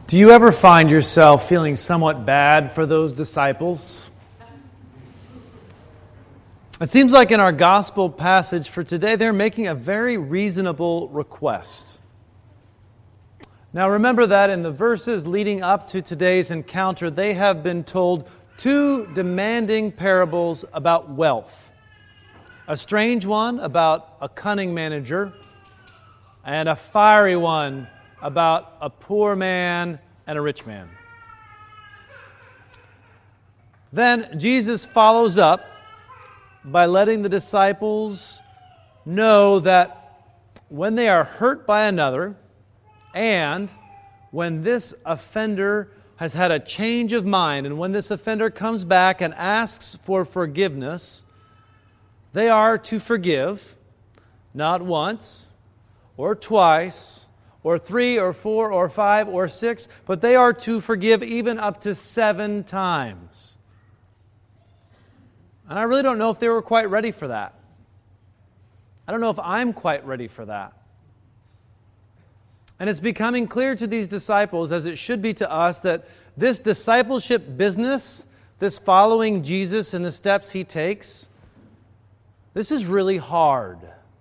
Do you ever find yourself feeling somewhat bad for those disciples? It seems like in our gospel passage for today, they're making a very reasonable request. Now remember that in the verses leading up to today's encounter, they have been told two demanding parables about wealth. A strange one about a cunning manager, and a fiery one about a poor man and a rich man. Then Jesus follows up by letting the disciples know that when they are hurt by another, and when this offender has had a change of mind, and when this offender comes back and asks for forgiveness, they are to forgive not once or twice or 3 or 4 or 5 or 6, but they are to forgive even up to 7 times. And I really don't know if they were quite ready for that. I don't know if I'm quite ready for that. And it's becoming clear to these disciples, as it should be to us, that this discipleship business, this following Jesus and the steps He takes, this is really hard.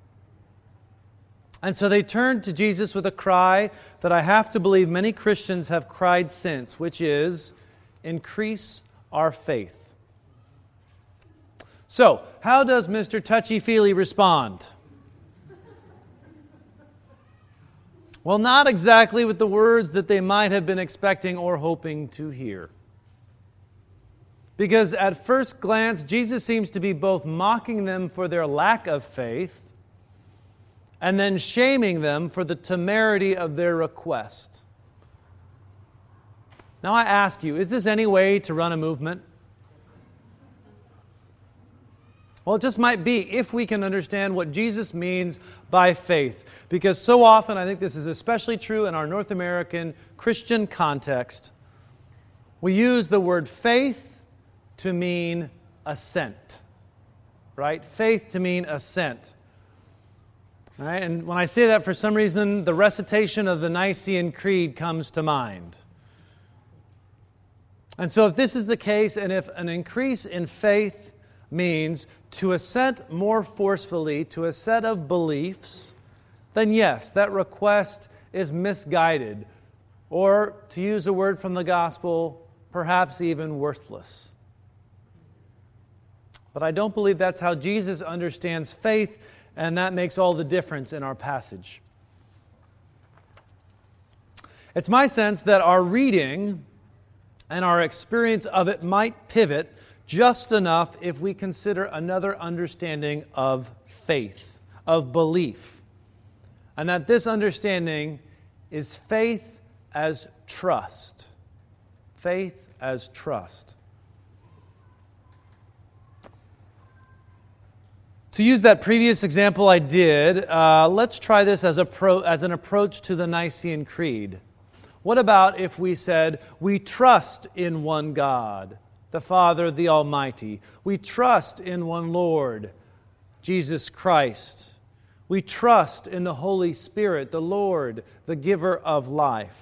And so they turned to Jesus with a cry that I have to believe many Christians have cried since, which is, increase our faith. So, how does Mr. Touchy-Feely respond? Well, not exactly with the words that they might have been expecting or hoping to hear. Because at first glance, Jesus seems to be both mocking them for their lack of faith and then shaming them for the temerity of their request. Now I ask you, is this any way to run a movement? Well, it just might be if we can understand what Jesus means by faith. Because so often, I think this is especially true in our North American Christian context, we use the word faith to mean assent. Right? Faith to mean assent. All right? And when I say that, for some reason, the recitation of the Nicene Creed comes to mind. And so if this is the case, and if an increase in faith means to assent more forcefully to a set of beliefs, then yes, that request is misguided, or to use a word from the gospel, perhaps even worthless. But I don't believe that's how Jesus understands faith, and that makes all the difference in our passage. It's my sense that our reading and our experience of it might pivot just enough if we consider another understanding of faith, of belief. And that this understanding is faith as trust. Faith as trust. To use that previous example I did, let's try this as an approach to the Nicene Creed. What about if we said, we trust in one God, the Father, the Almighty. We trust in one Lord, Jesus Christ. We trust in the Holy Spirit, the Lord, the giver of life.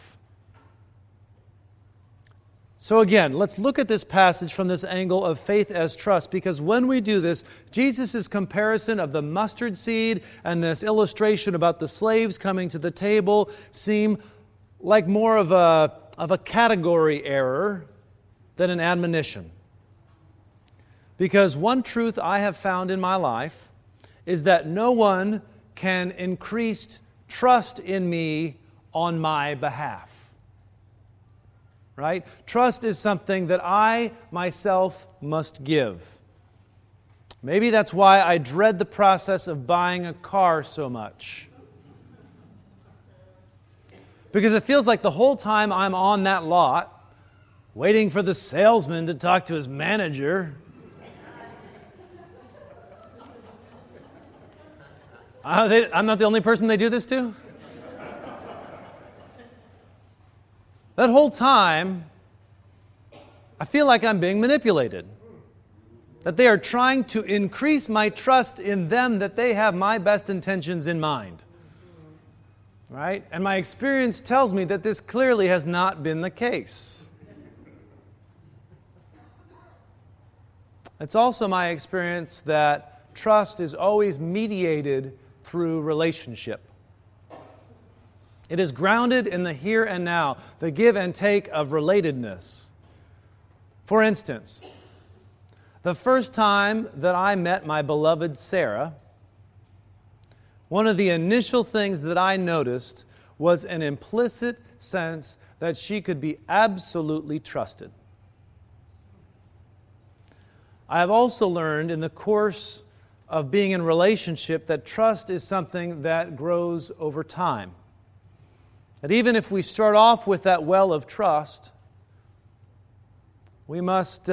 So again, let's look at this passage from this angle of faith as trust, because when we do this, Jesus' comparison of the mustard seed and this illustration about the slaves coming to the table seem like more of a category error than an admonition. Because one truth I have found in my life is that no one can increase trust in me on my behalf. Right? Trust is something that I myself must give. Maybe that's why I dread the process of buying a car so much. Because it feels like the whole time I'm on that lot, waiting for the salesman to talk to his manager, I'm not the only person they do this to? That whole time, I feel like I'm being manipulated. That they are trying to increase my trust in them, that they have my best intentions in mind. right? And my experience tells me that this clearly has not been the case. It's also my experience that trust is always mediated through relationship. It is grounded in the here and now, the give and take of relatedness. For instance, the first time that I met my beloved Sarah, one of the initial things that I noticed was an implicit sense that she could be absolutely trusted. I have also learned in the course of being in relationship that trust is something that grows over time. That even if we start off with that well of trust, we must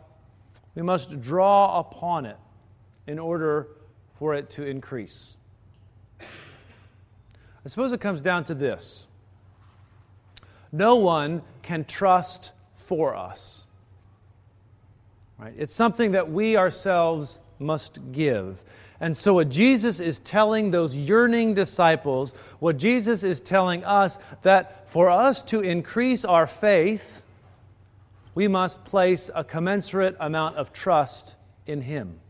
draw upon it in order for it to increase. I suppose it comes down to this. No one can trust for us. Right? It's something that we ourselves must give. And so what Jesus is telling those yearning disciples, what Jesus is telling us, that for us to increase our faith, we must place a commensurate amount of trust in Him.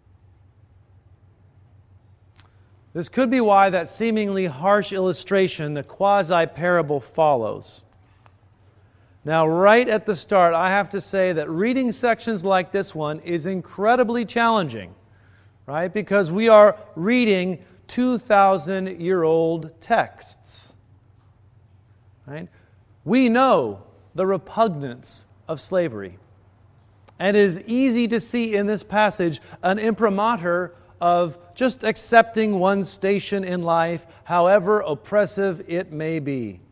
This could be why that seemingly harsh illustration, the quasi-parable, follows. Now, right at the start, I have to say that reading sections like this one is incredibly challenging, right? Because we are reading 2,000-year-old texts, right? We know the repugnance of slavery. And it is easy to see in this passage an imprimatur of just accepting one's station in life, however oppressive it may be.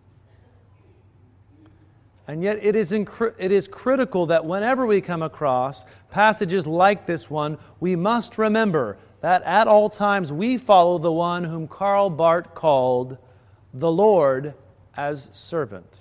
And yet it is critical that whenever we come across passages like this one, we must remember that at all times we follow the one whom Karl Barth called the Lord as servant.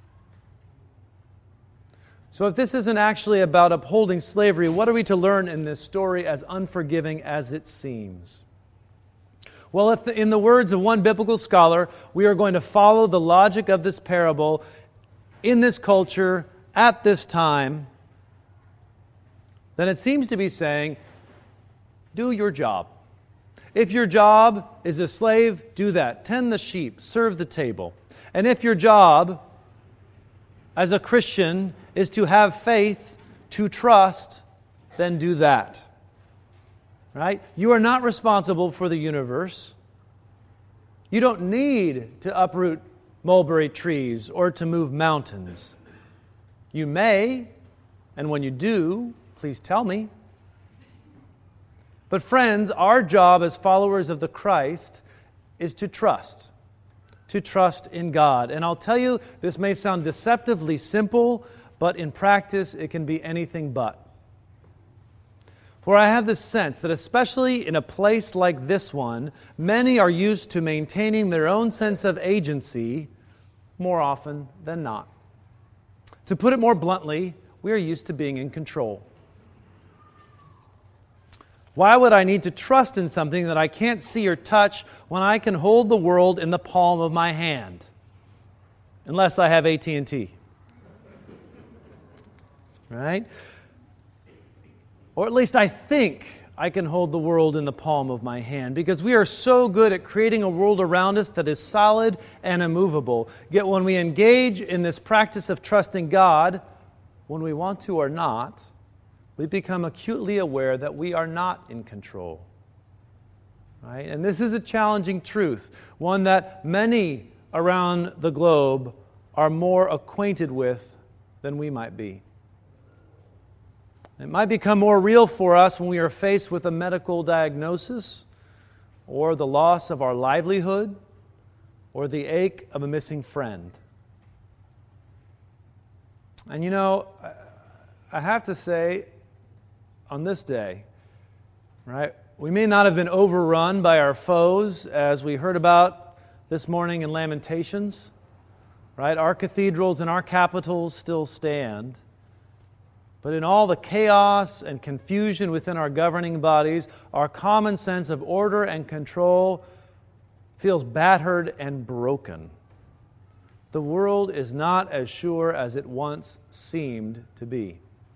So if this isn't actually about upholding slavery, what are we to learn in this story, as unforgiving as it seems? Well, in the words of one biblical scholar, we are going to follow the logic of this parable in this culture, at this time, then it seems to be saying, do your job. If your job is a slave, do that. Tend the sheep, serve the table. And if your job as a Christian is to have faith, to trust, then do that. Right? You are not responsible for the universe. You don't need to uproot mulberry trees or to move mountains. You may, and when you do, please tell me. But friends, our job as followers of the Christ is to trust in God. And I'll tell you, this may sound deceptively simple, but in practice it can be anything but. For I have the sense that especially in a place like this one, many are used to maintaining their own sense of agency more often than not. To put it more bluntly, we are used to being in control. Why would I need to trust in something that I can't see or touch when I can hold the world in the palm of my hand? Unless I have AT&T. Right? Or at least I think I can hold the world in the palm of my hand, because we are so good at creating a world around us that is solid and immovable. Yet when we engage in this practice of trusting God, when we want to or not, we become acutely aware that we are not in control. Right? And this is a challenging truth, one that many around the globe are more acquainted with than we might be. It might become more real for us when we are faced with a medical diagnosis, or the loss of our livelihood, or the ache of a missing friend. And you know, I have to say, on this day, right, we may not have been overrun by our foes, as we heard about this morning in Lamentations, right? Our cathedrals and our capitals still stand. But in all the chaos and confusion within our governing bodies, our common sense of order and control feels battered and broken. The world is not as sure as it once seemed to be.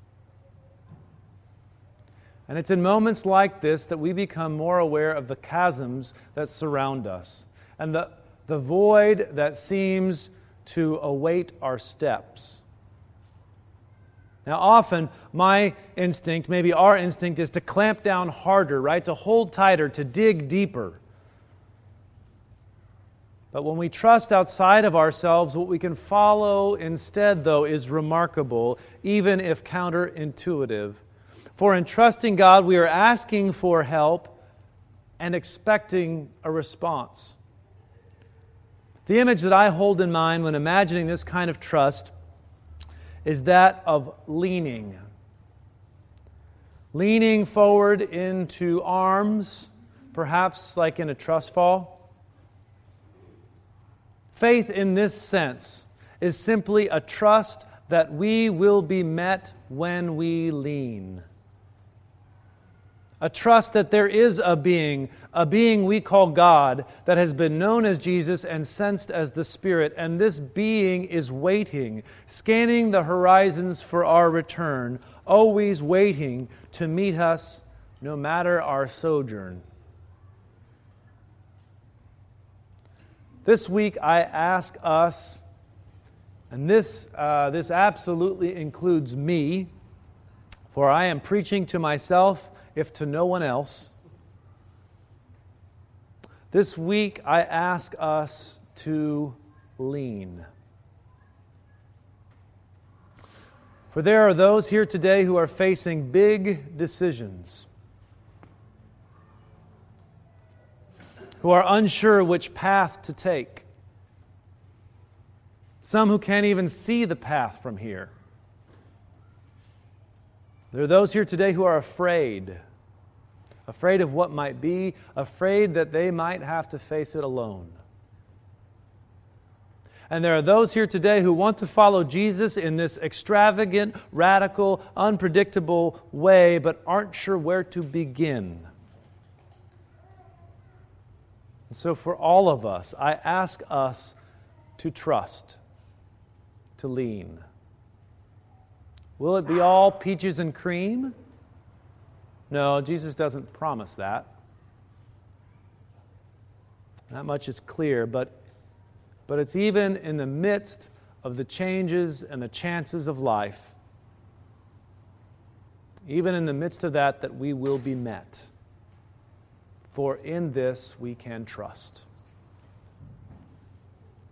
And it's in moments like this that we become more aware of the chasms that surround us and the void that seems to await our steps. Now, often my instinct, maybe our instinct, is to clamp down harder, right? To hold tighter, to dig deeper. But when we trust outside of ourselves, what we can follow instead, though, is remarkable, even if counterintuitive. For in trusting God, we are asking for help and expecting a response. The image that I hold in mind when imagining this kind of trust is that of leaning. Leaning forward into arms, perhaps like in a trust fall. Faith in this sense is simply a trust that we will be met when we lean. A trust that there is a being we call God, that has been known as Jesus and sensed as the Spirit, and this being is waiting, scanning the horizons for our return, always waiting to meet us no matter our sojourn. This week I ask us, and this absolutely includes me, for I am preaching to myself, if to no one else. This week I ask us to lean. For there are those here today who are facing big decisions, who are unsure which path to take. Some who can't even see the path from here. There are those here today who are afraid of what might be, afraid that they might have to face it alone. And there are those here today who want to follow Jesus in this extravagant, radical, unpredictable way, but aren't sure where to begin. And so for all of us, I ask us to trust, to lean. Will it be all peaches and cream? No, Jesus doesn't promise that. That much is clear, but it's even in the midst of the changes and the chances of life, even in the midst of that we will be met. For in this we can trust.